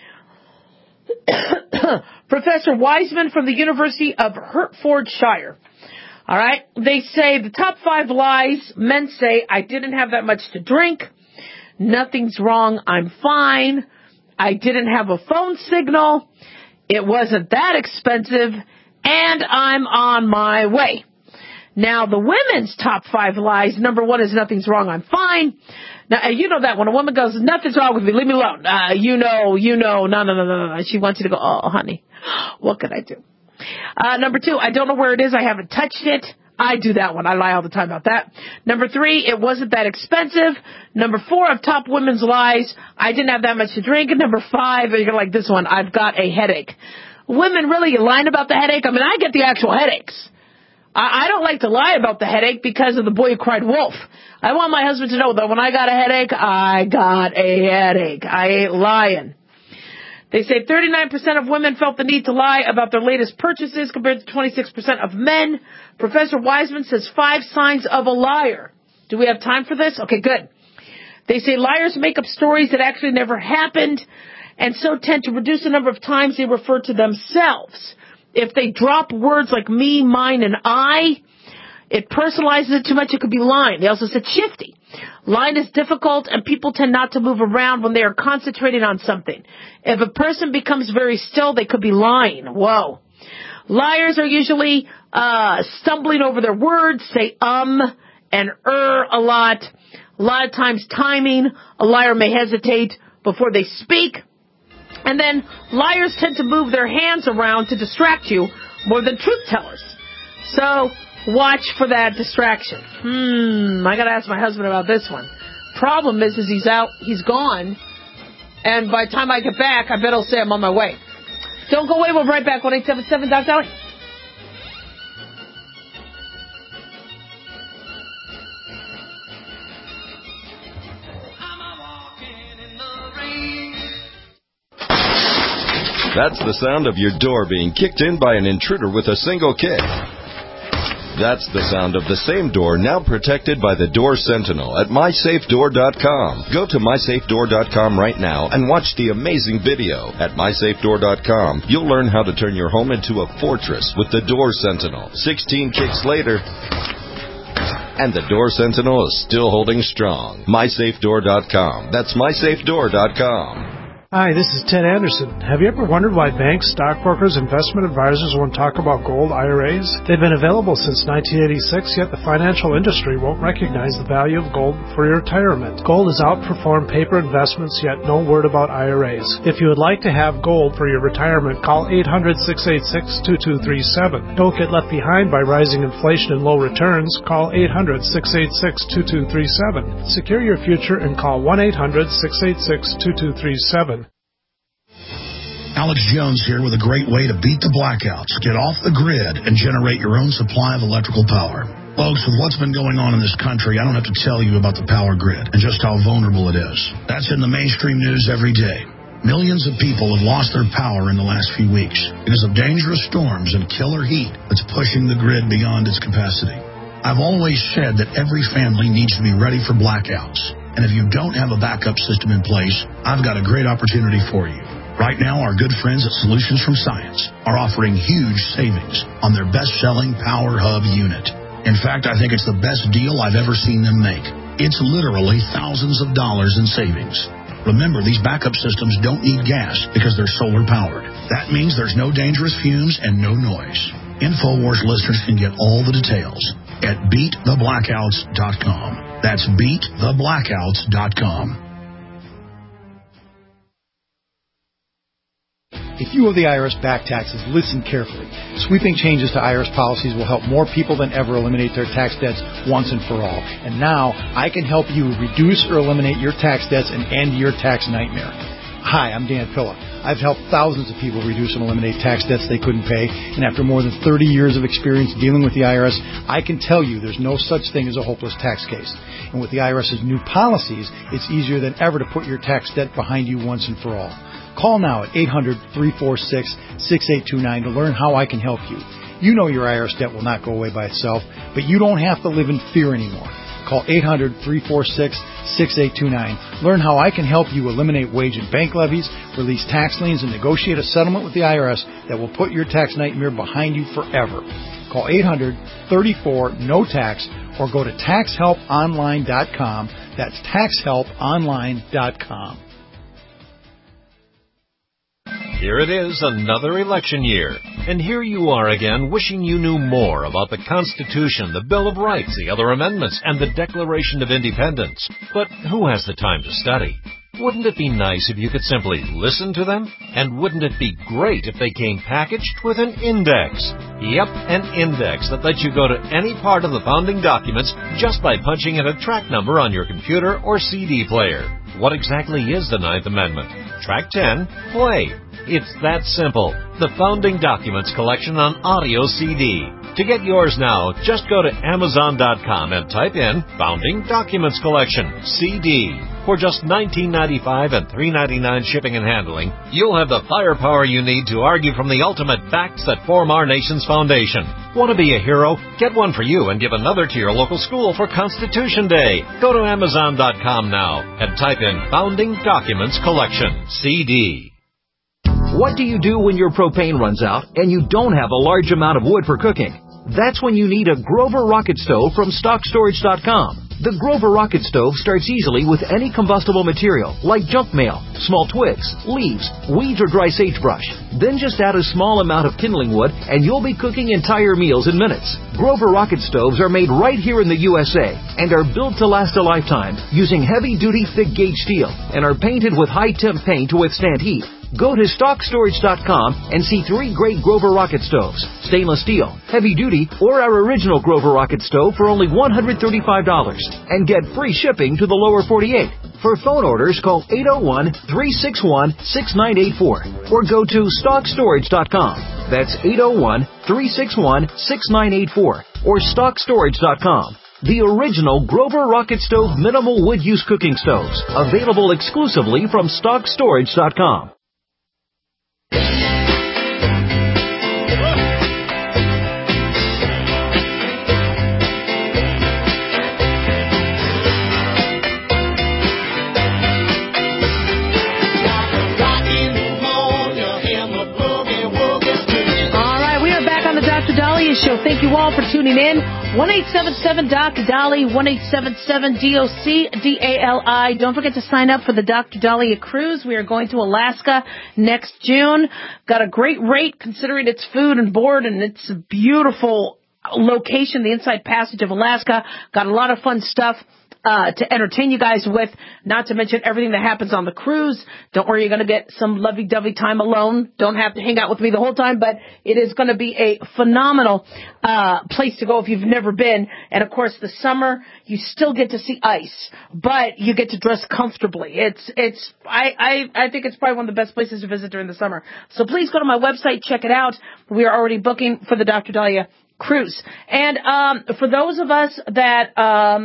Professor Wiseman from the University of Hertfordshire. All right. They say the top five lies men say: I didn't have that much to drink. Nothing's wrong. I'm fine. I didn't have a phone signal. It wasn't that expensive. And I'm on my way. Now, the women's top five lies, number one is nothing's wrong, I'm fine. Now, you know that when a woman goes, nothing's wrong with me, leave me alone. Uh, you know, you know, no, no, no, no, no. She wants you to go, oh, honey, what could I do? Uh, number two, I don't know where it is, I haven't touched it. I do that one. I lie all the time about that. Number three, it wasn't that expensive. Number four of top women's lies, I didn't have that much to drink. And number five, you're going to like this one, I've got a headache. Women, really, you lying about the headache? I mean, I get the actual headaches. I, I don't like to lie about the headache because of the boy who cried wolf. I want my husband to know that when I got a headache, I got a headache. I ain't lying. They say thirty-nine percent of women felt the need to lie about their latest purchases compared to twenty-six percent of men. Professor Wiseman says five signs of a liar. Do we have time for this? Okay, good. They say liars make up stories that actually never happened, and so tend to reduce the number of times they refer to themselves. If they drop words like me, mine, and I, it personalizes it too much, it could be lying. They also said shifty. Lying is difficult, and people tend not to move around when they are concentrating on something. If a person becomes very still, they could be lying. Whoa. Liars are usually uh stumbling over their words, say um and er a lot. A lot of times timing. A liar may hesitate before they speak. And then liars tend to move their hands around to distract you more than truth tellers. So watch for that distraction. Hmm, I gotta ask my husband about this one. Problem is, is he's out, he's gone, and by the time I get back, I bet he'll say I'm on my way. Don't go away, we'll be right back. one eight seven seven Doc Dali. That's the sound of your door being kicked in by an intruder with a single kick. That's the sound of the same door now protected by the Door Sentinel at my safe door dot com. Go to my safe door dot com right now and watch the amazing video. At my safe door dot com, you'll learn how to turn your home into a fortress with the Door Sentinel. sixteen kicks later, and the Door Sentinel is still holding strong. my safe door dot com. That's my safe door dot com. Hi, this is Ted Anderson. Have you ever wondered why banks, stockbrokers, investment advisors won't talk about gold I R As? They've been available since nineteen eighty-six, yet the financial industry won't recognize the value of gold for your retirement. Gold has outperformed paper investments, yet no word about I R As. If you would like to have gold for your retirement, call eight hundred, six eight six, two two three seven. Don't get left behind by rising inflation and low returns. Call eight hundred, six eight six, two two three seven. Secure your future and call one eight hundred, six eight six, two two three seven. Alex Jones here with a great way to beat the blackouts, get off the grid, and generate your own supply of electrical power. Folks, with what's been going on in this country, I don't have to tell you about the power grid and just how vulnerable it is. That's in the mainstream news every day. Millions of people have lost their power in the last few weeks because of dangerous storms and killer heat that's pushing the grid beyond its capacity. I've always said that every family needs to be ready for blackouts. And if you don't have a backup system in place, I've got a great opportunity for you. Right now, our good friends at Solutions from Science are offering huge savings on their best-selling Power Hub unit. In fact, I think it's the best deal I've ever seen them make. It's literally thousands of dollars in savings. Remember, these backup systems don't need gas because they're solar-powered. That means there's no dangerous fumes and no noise. InfoWars listeners can get all the details at beat the blackouts dot com. That's beat the blackouts dot com. If you owe the I R S back taxes, listen carefully. Sweeping changes to I R S policies will help more people than ever eliminate their tax debts once and for all. And now, I can help you reduce or eliminate your tax debts and end your tax nightmare. Hi, I'm Dan Pilla. I've helped thousands of people reduce and eliminate tax debts they couldn't pay, and after more than thirty years of experience dealing with the I R S, I can tell you there's no such thing as a hopeless tax case. And with the IRS's new policies, it's easier than ever to put your tax debt behind you once and for all. Call now at eight hundred, three four six, six eight two nine to learn how I can help you. You know your I R S debt will not go away by itself, but you don't have to live in fear anymore. Call eight hundred, three four six, six eight two nine. Learn how I can help you eliminate wage and bank levies, release tax liens, and negotiate a settlement with the I R S that will put your tax nightmare behind you forever. Call eight hundred, thirty-four, N O tax or go to tax help online dot com. That's tax help online dot com. Here it is, another election year. And here you are again, wishing you knew more about the Constitution, the Bill of Rights, the other amendments, and the Declaration of Independence. But who has the time to study? Wouldn't it be nice if you could simply listen to them? And wouldn't it be great if they came packaged with an index? Yep, an index that lets you go to any part of the founding documents just by punching in a track number on your computer or C D player. What exactly is the Ninth Amendment? Track ten, play. It's that simple. The Founding Documents Collection on audio C D. To get yours now, just go to amazon dot com and type in Founding Documents Collection, C D. For just nineteen ninety-five dollars and three ninety-nine shipping and handling, you'll have the firepower you need to argue from the ultimate facts that form our nation's foundation. Want to be a hero? Get one for you and give another to your local school for Constitution Day. Go to amazon dot com now and type in Founding Documents Collection, C D. What do you do when your propane runs out and you don't have a large amount of wood for cooking? That's when you need a Grover Rocket Stove from stock storage dot com. The Grover Rocket Stove starts easily with any combustible material, like junk mail, small twigs, leaves, weeds, or dry sagebrush. Then just add a small amount of kindling wood, and you'll be cooking entire meals in minutes. Grover Rocket Stoves are made right here in the U S A and are built to last a lifetime using heavy-duty thick-gauge steel and are painted with high-temp paint to withstand heat. Go to stock storage dot com and see three great Grover Rocket Stoves, stainless steel, heavy duty, or our original Grover Rocket Stove for only one hundred thirty-five dollars and get free shipping to the lower forty-eight. For phone orders, call eight oh one, three six one, six nine eight four or go to stock storage dot com. That's eight oh one, three six one, six nine eight four or stock storage dot com. The original Grover Rocket Stove minimal wood use cooking stoves, available exclusively from stock storage dot com. Show. Thank you all for tuning in. one eight seven seven Doctor Dolly, one eight seven seven D O C D A L I. Don't forget to sign up for the Doctor Dahlia cruise. We are going to Alaska next June. Got a great rate considering its food and board, and it's a beautiful location, the Inside Passage of Alaska. Got a lot of fun stuff Uh, to entertain you guys with, not to mention everything that happens on the cruise. Don't worry, you're going to get some lovey-dovey time alone. Don't have to hang out with me the whole time, but it is going to be a phenomenal uh place to go if you've never been. And, of course, the summer, you still get to see ice, but you get to dress comfortably. It's, it's, I, I, I think it's probably one of the best places to visit during the summer. So please go to my website, check it out. We are already booking for the Doctor Dahlia cruise. And um for those of us that um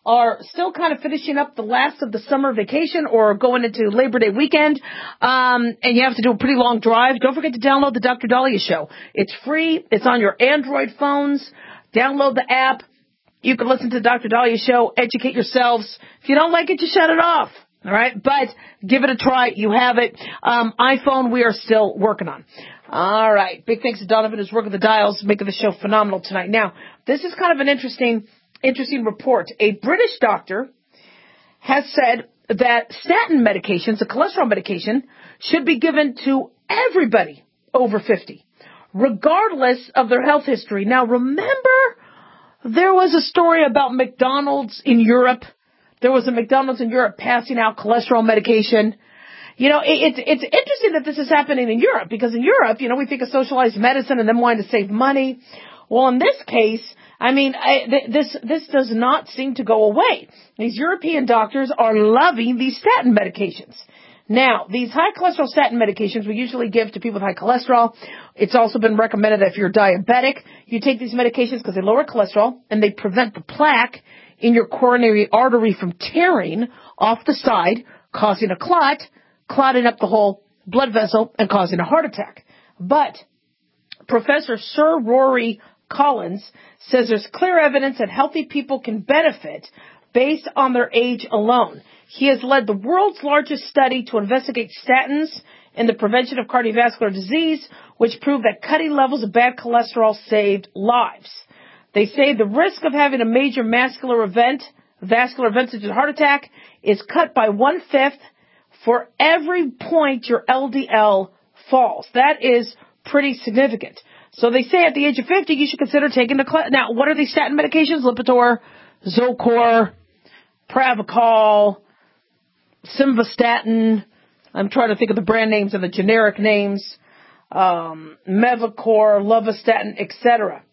are still kind of finishing up the last of the summer vacation or going into Labor Day weekend, um, and you have to do a pretty long drive, don't forget to download the Doctor Dahlia Show. It's free. It's on your Android phones. Download the app. You can listen to the Doctor Dahlia Show, educate yourselves. If you don't like it, just shut it off. All right? But give it a try. You have it. Um, iPhone, we are still working on. All right. Big thanks to Donovan, who's working the dials, making the show phenomenal tonight. Now, this is kind of an interesting Interesting report. A British doctor has said that statin medications, a cholesterol medication, should be given to everybody over fifty, regardless of their health history. Now, remember, there was a story about McDonald's in Europe. There was a McDonald's in Europe passing out cholesterol medication. You know, it, it's it's interesting that this is happening in Europe, because in Europe, you know, we think of socialized medicine and them wanting to save money. Well, in this case, I mean, I, th- this this does not seem to go away. These European doctors are loving these statin medications. Now, these high cholesterol statin medications we usually give to people with high cholesterol. It's also been recommended that if you're diabetic, you take these medications because they lower cholesterol and they prevent the plaque in your coronary artery from tearing off the side, causing a clot, clotting up the whole blood vessel and causing a heart attack. But Professor Sir Rory Collins says there's clear evidence that healthy people can benefit based on their age alone. He has led the world's largest study to investigate statins in the prevention of cardiovascular disease, which proved that cutting levels of bad cholesterol saved lives. They say the risk of having a major vascular event, vascular event such as a heart attack, is cut by one-fifth for every point your L D L falls. That is pretty significant. So they say at the age of fifty, you should consider taking the... Cl- now, what are these statin medications? Lipitor, Zocor, Pravachol, Simvastatin. I'm trying to think of the brand names and the generic names. Um, Mevacor, Lovastatin, et cetera.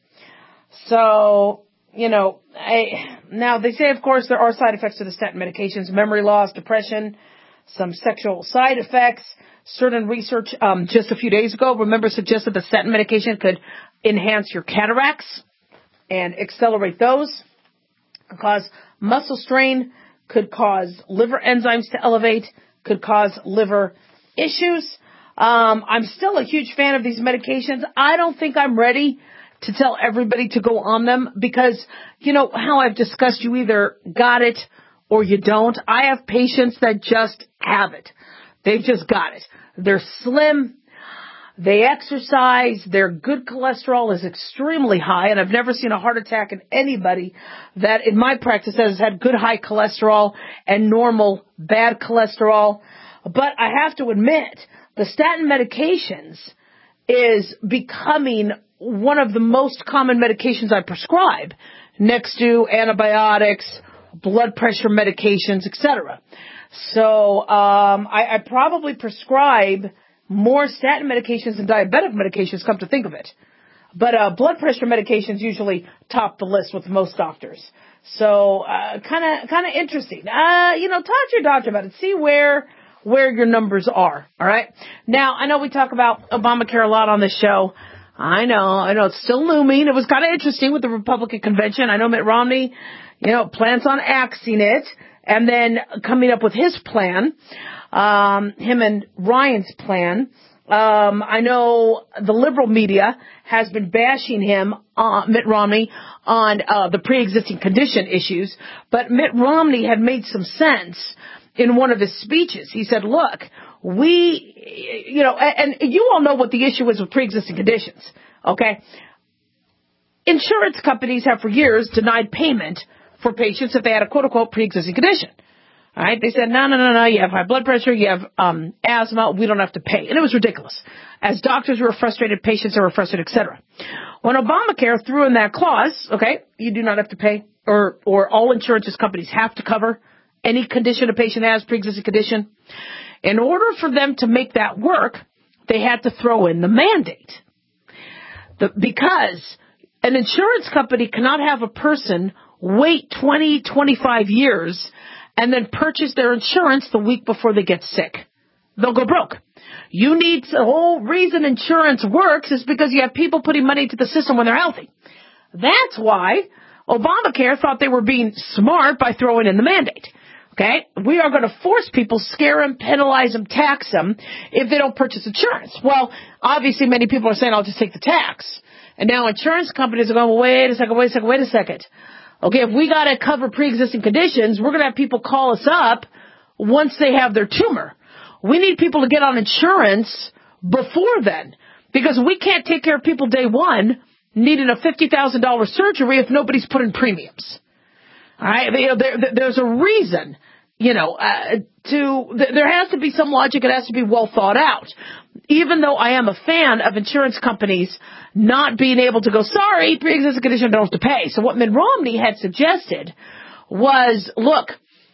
So, you know, I, now they say, of course, there are side effects to the statin medications: memory loss, depression, some sexual side effects. Certain research um, just a few days ago, remember, suggested that statin medication could enhance your cataracts and accelerate those, could cause muscle strain, could cause liver enzymes to elevate, could cause liver issues. Um, I'm still a huge fan of these medications. I don't think I'm ready to tell everybody to go on them because, you know, how I've discussed, you either got it or you don't. I have patients that just have it. They've just got it. They're slim. They exercise. Their good cholesterol is extremely high. And I've never seen a heart attack in anybody that in my practice has had good high cholesterol and normal bad cholesterol. But I have to admit, the statin medications is becoming one of the most common medications I prescribe next to antibiotics, blood pressure medications, et cetera. So um, I, I probably prescribe more statin medications than diabetic medications, come to think of it. But uh, blood pressure medications usually top the list with most doctors. So kind of kind of interesting. Uh, you know, talk to your doctor about it. See where where your numbers are. All right. Now, I know we talk about Obamacare a lot on this show. I know, I know it's still looming. It was kind of interesting with the Republican convention. I know Mitt Romney, you know, plans on axing it. And then coming up with his plan, um, him and Ryan's plan. Um, I know the liberal media has been bashing him, uh, Mitt Romney, on uh, the pre-existing condition issues. But Mitt Romney had made some sense in one of his speeches. He said, look, we, you know, and, and you all know what the issue is with pre-existing conditions, okay? Insurance companies have for years denied payment for patients if they had a quote-unquote pre-existing condition. All right? They said, no, no, no, no, you have high blood pressure, you have um, asthma, we don't have to pay. And it was ridiculous. As doctors were frustrated, patients were frustrated, et cetera. When Obamacare threw in that clause, okay, you do not have to pay, or, or all insurance companies have to cover any condition a patient has, pre-existing condition. In order for them to make that work, they had to throw in the mandate. The, because an insurance company cannot have a person wait twenty, twenty-five years and then purchase their insurance the week before they get sick. They'll go broke. You need, the whole reason insurance works is because you have people putting money into the system when they're healthy. That's why Obamacare thought they were being smart by throwing in the mandate. Okay? We are going to force people, scare them, penalize them, tax them if they don't purchase insurance. Well, obviously many people are saying, I'll just take the tax. And now insurance companies are going, well, wait a second, wait a second, wait a second. Okay, if we got to cover pre-existing conditions, we're going to have people call us up once they have their tumor. We need people to get on insurance before then, because we can't take care of people day one needing a fifty thousand dollars surgery if nobody's put in premiums. All right, you know, there, there's a reason, you know, uh, to there has to be some logic. It has to be well thought out. Even though I am a fan of insurance companies not being able to go, sorry, pre-existing condition, don't have to pay. So what Mitt Romney had suggested was, look,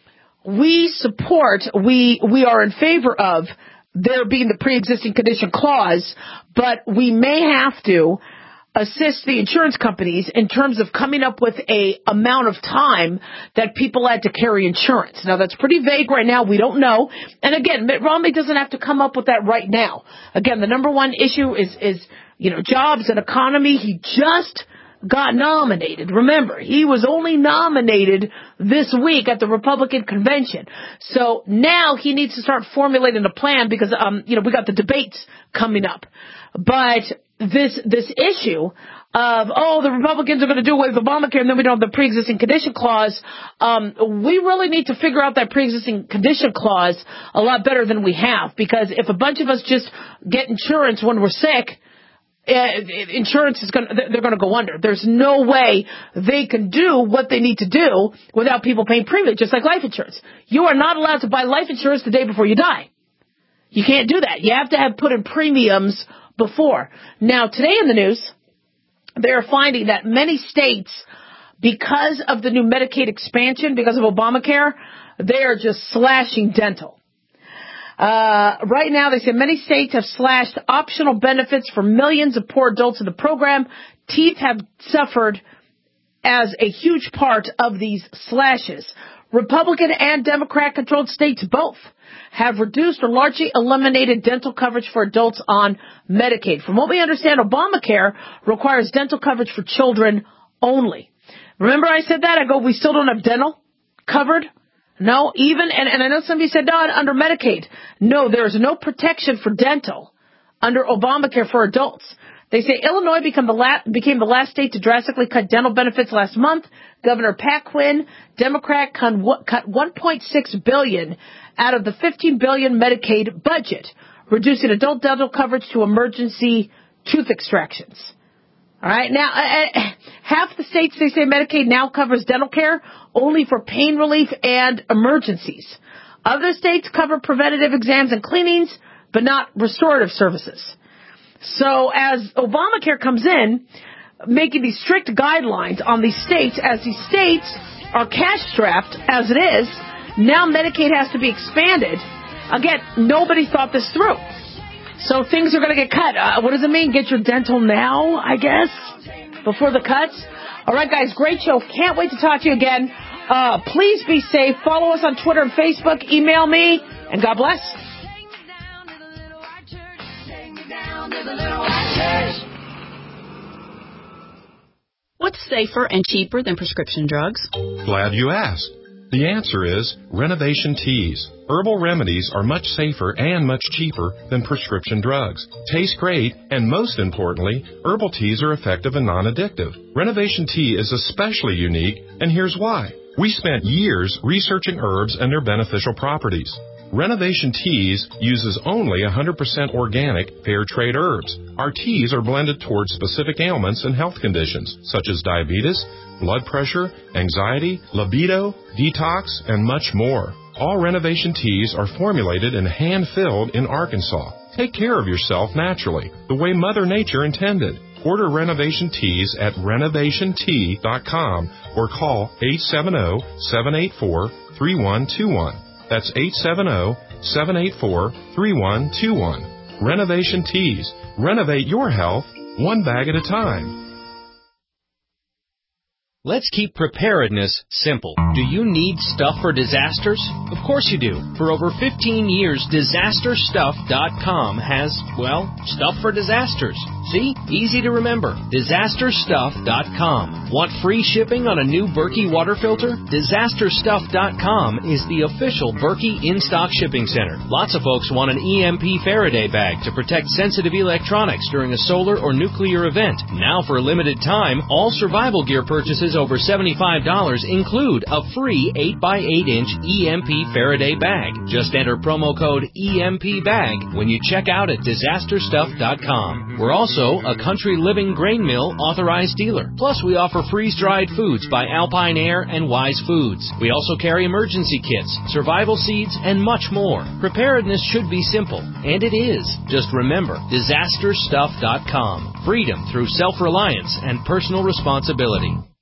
we support, we we are in favor of there being the pre-existing condition clause, but we may have to assist the insurance companies in terms of coming up with a amount of time that people had to carry insurance. Now, that's pretty vague right now. We don't know. And again, Mitt Romney doesn't have to come up with that right now. Again, the number one issue is, is, you know, jobs and economy. He just got nominated. Remember, he was only nominated this week at the Republican convention. So now he needs to start formulating a plan because, um, you know, we got the debates coming up. But this this issue of, oh, the Republicans are going to do away with Obamacare and then we don't have the pre-existing condition clause, um, we really need to figure out that pre-existing condition clause a lot better than we have. Because if a bunch of us just get insurance when we're sick, Uh, insurance is going to, they're going to go under. There's no way they can do what they need to do without people paying premium, just like life insurance. You are not allowed to buy life insurance the day before you die. You can't do that. You have to have put in premiums before. Now, today in the news, they're finding that many states, because of the new Medicaid expansion, because of Obamacare, they are just slashing dental. Uh, right now, they say many states have slashed optional benefits for millions of poor adults in the program. Teeth have suffered as a huge part of these slashes. Republican and Democrat-controlled states both have reduced or largely eliminated dental coverage for adults on Medicaid. From what we understand, Obamacare requires dental coverage for children only. Remember I said that? I go, we still don't have dental covered? No, even, and, and I know somebody said, no, under Medicaid. No, there is no protection for dental under Obamacare for adults. They say Illinois became the, last, became the last state to drastically cut dental benefits last month. Governor Pat Quinn, Democrat, cut one point six billion dollars out of the fifteen billion dollars Medicaid budget, reducing adult dental coverage to emergency tooth extractions. All right. Now, uh, half the states, they say Medicaid now covers dental care only for pain relief and emergencies. Other states cover preventative exams and cleanings, but not restorative services. So as Obamacare comes in, making these strict guidelines on these states, as these states are cash-strapped, as it is, now Medicaid has to be expanded. Again, nobody thought this through. So things are going to get cut. Uh, what does it mean? Get your dental now, I guess, before the cuts? All right, guys, great show. Can't wait to talk to you again. Uh, please be safe. Follow us on Twitter and Facebook. Email me, and God bless. What's safer and cheaper than prescription drugs? Glad you asked. The answer is Renovation Teas. Herbal remedies are much safer and much cheaper than prescription drugs. Taste great, and most importantly, herbal teas are effective and non-addictive. Renovation Tea is especially unique, and here's why. We spent years researching herbs and their beneficial properties. Renovation Teas uses only one hundred percent organic, fair trade herbs. Our teas are blended towards specific ailments and health conditions, such as diabetes, blood pressure, anxiety, libido, detox, and much more. All Renovation Teas are formulated and hand-filled in Arkansas. Take care of yourself naturally, the way Mother Nature intended. Order Renovation Teas at renovation tea dot com or call eight seven zero, seven eight four, three one two one. That's eight seven zero, seven eight four, three one two one. Renovation Teas. Renovate your health one bag at a time. Let's keep preparedness simple. Do you need stuff for disasters? Of course you do. For over fifteen years, disaster stuff dot com has, well, stuff for disasters. See? Easy to remember. disaster stuff dot com. Want free shipping on a new Berkey water filter? disaster stuff dot com is the official Berkey in-stock shipping center. Lots of folks want an E M P Faraday bag to protect sensitive electronics during a solar or nuclear event. Now for a limited time, all survival gear purchases over seventy-five dollars include a free eight by eight inch E M P Faraday bag. Just enter promo code E M P bag when you check out at disaster stuff dot com. We're also a Country Living Grain Mill authorized dealer. Plus, we offer freeze-dried foods by Alpine Air and Wise Foods. We also carry emergency kits, survival seeds, and much more. Preparedness should be simple, and it is. Just remember, disaster stuff dot com. Freedom through self-reliance and personal responsibility.